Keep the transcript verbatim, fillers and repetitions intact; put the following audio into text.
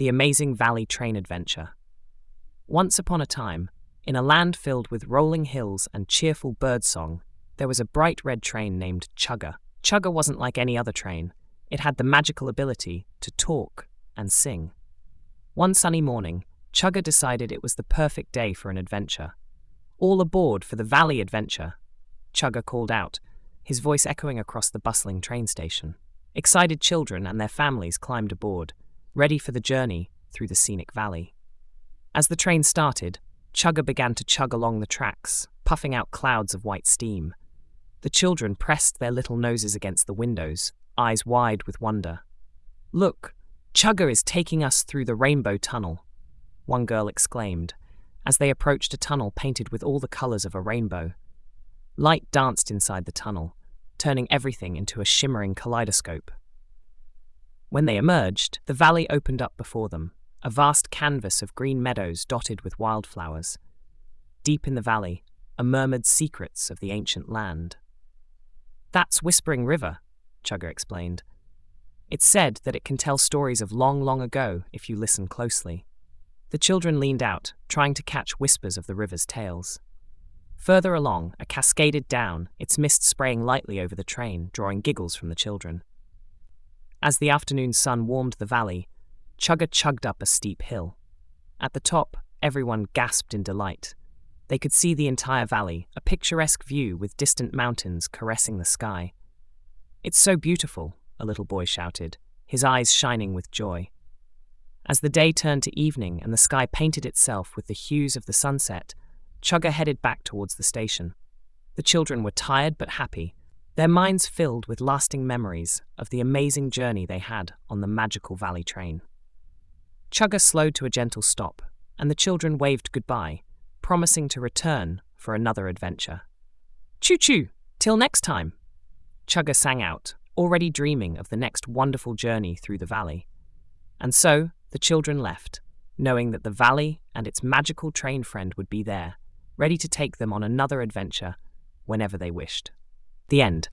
The Amazing Valley Train Adventure. Once upon a time, in a land filled with rolling hills and cheerful birdsong, there was a bright red train named Chugga. Chugga wasn't like any other train. It had the magical ability to talk and sing. One sunny morning, Chugga decided it was the perfect day for an adventure. "All aboard for the Valley Adventure," Chugga called out, his voice echoing across the bustling train station. Excited children and their families climbed aboard, ready for the journey through the scenic valley. As the train started, Chugga began to chug along the tracks, puffing out clouds of white steam. The children pressed their little noses against the windows, eyes wide with wonder. "Look, Chugga is taking us through the Rainbow Tunnel," one girl exclaimed, as they approached a tunnel painted with all the colors of a rainbow. Light danced inside the tunnel, turning everything into a shimmering kaleidoscope. When they emerged, the valley opened up before them, a vast canvas of green meadows dotted with wildflowers. Deep in the valley are murmured secrets of the ancient land. "That's Whispering River," Chugga explained. "It's said that it can tell stories of long, long ago if you listen closely." The children leaned out, trying to catch whispers of the river's tales. Further along, a cascaded down, its mist spraying lightly over the train, drawing giggles from the children. As the afternoon sun warmed the valley, Chugga chugged up a steep hill. At the top, everyone gasped in delight. They could see the entire valley, a picturesque view with distant mountains caressing the sky. "It's so beautiful," a little boy shouted, his eyes shining with joy. As the day turned to evening and the sky painted itself with the hues of the sunset, Chugga headed back towards the station. The children were tired but happy, their minds filled with lasting memories of the amazing journey they had on the magical valley train. Chugga slowed to a gentle stop, and the children waved goodbye, promising to return for another adventure. "Choo-choo! Till next time!" Chugga sang out, already dreaming of the next wonderful journey through the valley. And so, the children left, knowing that the valley and its magical train friend would be there, ready to take them on another adventure whenever they wished. The end.